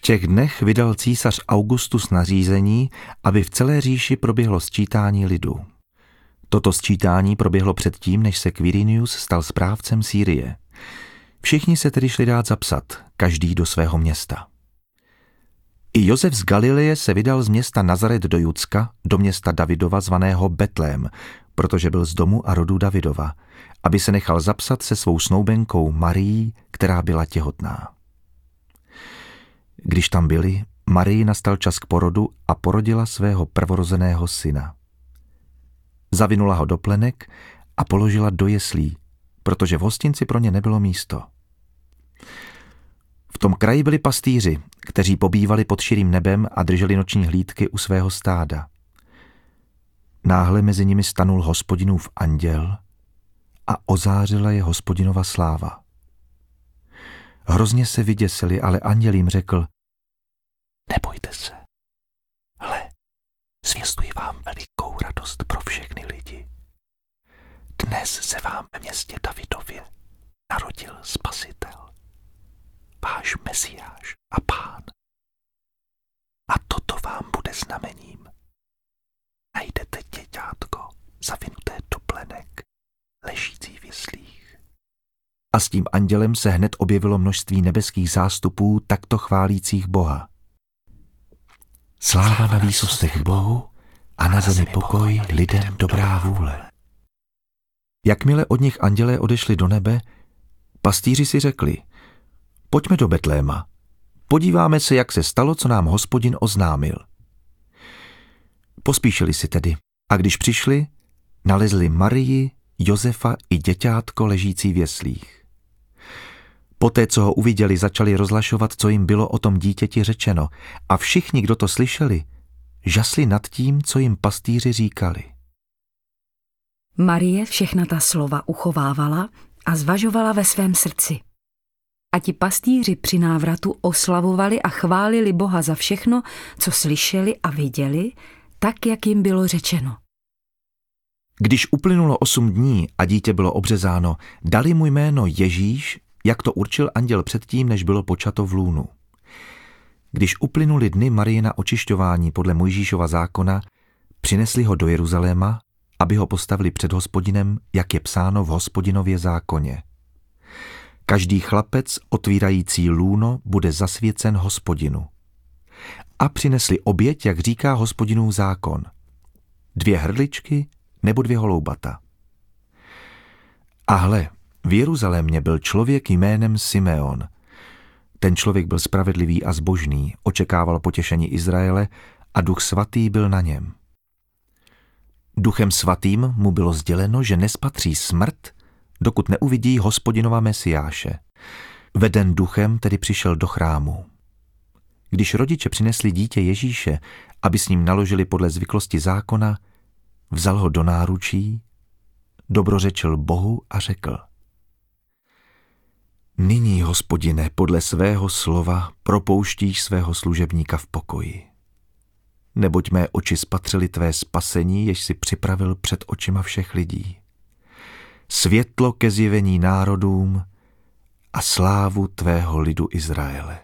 těch dnech vydal císař Augustus nařízení, aby v celé říši proběhlo sčítání lidu. Toto sčítání proběhlo předtím, než se Quirinius stal správcem Sýrie. Všichni se tedy šli dát zapsat, každý do svého města. I Josef z Galileje se vydal z města Nazaret do Judska, do města Davidova zvaného Betlém, protože byl z domu a rodu Davidova, aby se nechal zapsat se svou snoubenkou Marií, která byla těhotná. Když tam byli, Marii nastal čas k porodu a porodila svého prvorozeného syna. Zavinula ho do plenek a položila do jeslí, protože v hostinci pro ně nebylo místo. V tom kraji byli pastýři, kteří pobývali pod širým nebem a drželi noční hlídky u svého stáda. Náhle mezi nimi stanul Hospodinův anděl a ozářila je Hospodinova sláva. Hrozně se vyděsili, ale anděl jim řekl: Nebojte se, hle, zvěstuji vám velikou radost pro všechny lidi. Dnes se vám ve městě Davidově narodil Spasitel, váš Mesiáš a Pán. A toto vám bude znamením. Najdete děťátko zavinuté do plenek, ležící v jeslích. A s tím andělem se hned objevilo množství nebeských zástupů takto chválících Boha. Sláva na výsostech Bohu a na zemi pokoj lidem dobrá vůle. Jakmile od nich andělé odešli do nebe, pastýři si řekli: Pojďme do Betléma. Podíváme se, jak se stalo, co nám Hospodin oznámil. Pospíšili si tedy a když přišli, nalezli Marii, Josefa i děťátko ležící v jeslích. Poté, co ho uviděli, začali rozhlašovat, co jim bylo o tom dítěti řečeno, a všichni, kdo to slyšeli, žasli nad tím, co jim pastýři říkali. Marie všechna ta slova uchovávala a zvažovala ve svém srdci. A ti pastýři při návratu oslavovali a chválili Boha za všechno, co slyšeli a viděli, tak, jak jim bylo řečeno. Když uplynulo 8 dní a dítě bylo obřezáno, dali mu jméno Ježíš, jak to určil anděl předtím, než bylo počato v lůnu. Když uplynuli dny Mariina očišťování podle Mojžíšova zákona, přinesli ho do Jeruzaléma, aby ho postavili před Hospodinem, jak je psáno v Hospodinově zákoně. Každý chlapec otvírající lůno bude zasvěcen Hospodinu. A přinesli oběť, jak říká Hospodinův zákon. 2 hrdličky nebo 2 holoubata. A hle, v Jeruzalémě byl člověk jménem Simeon. Ten člověk byl spravedlivý a zbožný, očekával potěšení Izraele a Duch svatý byl na něm. Duchem svatým mu bylo sděleno, že nespatří smrt, dokud neuvidí Hospodinova Mesiáše. Veden duchem tedy přišel do chrámu. Když rodiče přinesli dítě Ježíše, aby s ním naložili podle zvyklosti zákona, vzal ho do náručí, dobrořečil Bohu a řekl: Nyní, Hospodine, podle svého slova propouštíš svého služebníka v pokoji. Neboť mé oči spatřily tvé spasení, jež si připravil před očima všech lidí. Světlo ke zjevení národům a slávu tvého lidu Izraele.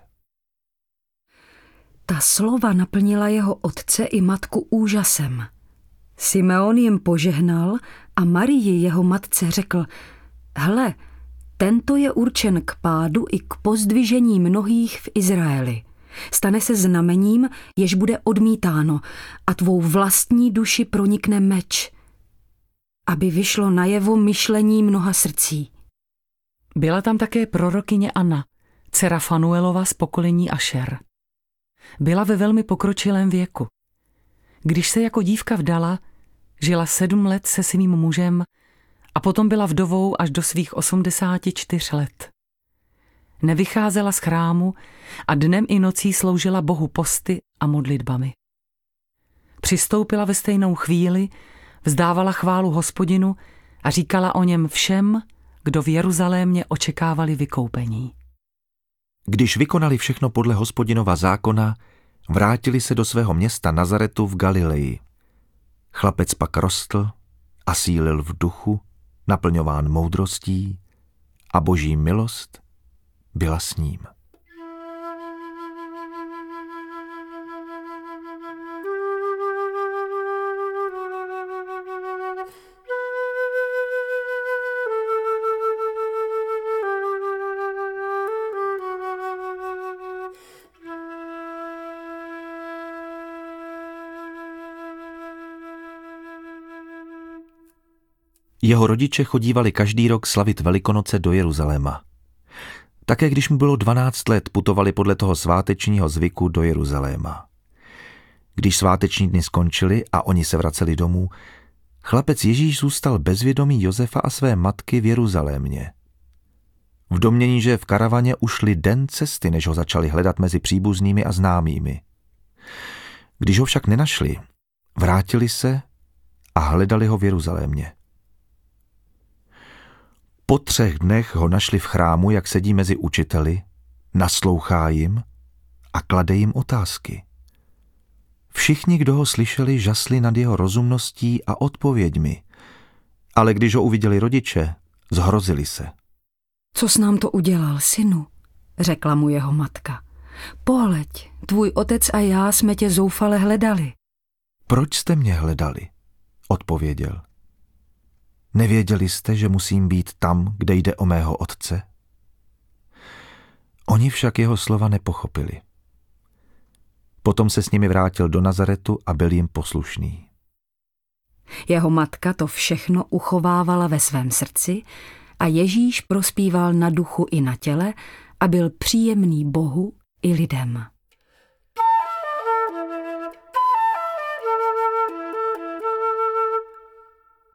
Ta slova naplnila jeho otce i matku úžasem. Simeon jim požehnal a Marii, jeho matce, řekl: Hle, tento je určen k pádu i k pozdvižení mnohých v Izraeli. Stane se znamením, jež bude odmítáno, a tvou vlastní duši pronikne meč, aby vyšlo najevo myšlení mnoha srdcí. Byla tam také prorokyně Anna, dcera Fanuelova z pokolení Ašer. Byla ve velmi pokročilém věku. Když se jako dívka vdala, žila 7 let se svým mužem a potom byla vdovou až do svých 84 let. Nevycházela z chrámu a dnem i nocí sloužila Bohu posty a modlitbami. Přistoupila ve stejnou chvíli, vzdávala chválu Hospodinu a říkala o něm všem, kdo v Jeruzalémě očekávali vykoupení. Když vykonali všechno podle Hospodinova zákona, vrátili se do svého města Nazaretu v Galileji. Chlapec pak rostl a sílil v duchu, naplňován moudrostí, a boží milost byla s ním. Jeho rodiče chodívali každý rok slavit Velikonoce do Jeruzaléma. Také když mu bylo 12 let, putovali podle toho svátečního zvyku do Jeruzaléma. Když sváteční dny skončily a oni se vraceli domů, chlapec Ježíš zůstal bez vědomí Josefa a své matky v Jeruzalémě. V domnění, že v karavaně ušli den cesty, než ho začali hledat mezi příbuznými a známými. Když ho však nenašli, vrátili se a hledali ho v Jeruzalémě. Po 3 dnech ho našli v chrámu, jak sedí mezi učiteli, naslouchá jim a klade jim otázky. Všichni, kdo ho slyšeli, žasli nad jeho rozumností a odpověďmi, ale když ho uviděli rodiče, zhrozili se. Co jsi nám to udělal, synu? Řekla mu jeho matka. Pohleď, tvůj otec a já jsme tě zoufale hledali. Proč jste mě hledali? Odpověděl. Nevěděli jste, že musím být tam, kde jde o mého otce? Oni však jeho slova nepochopili. Potom se s nimi vrátil do Nazaretu a byl jim poslušný. Jeho matka to všechno uchovávala ve svém srdci a Ježíš prospíval na duchu i na těle a byl příjemný Bohu i lidem.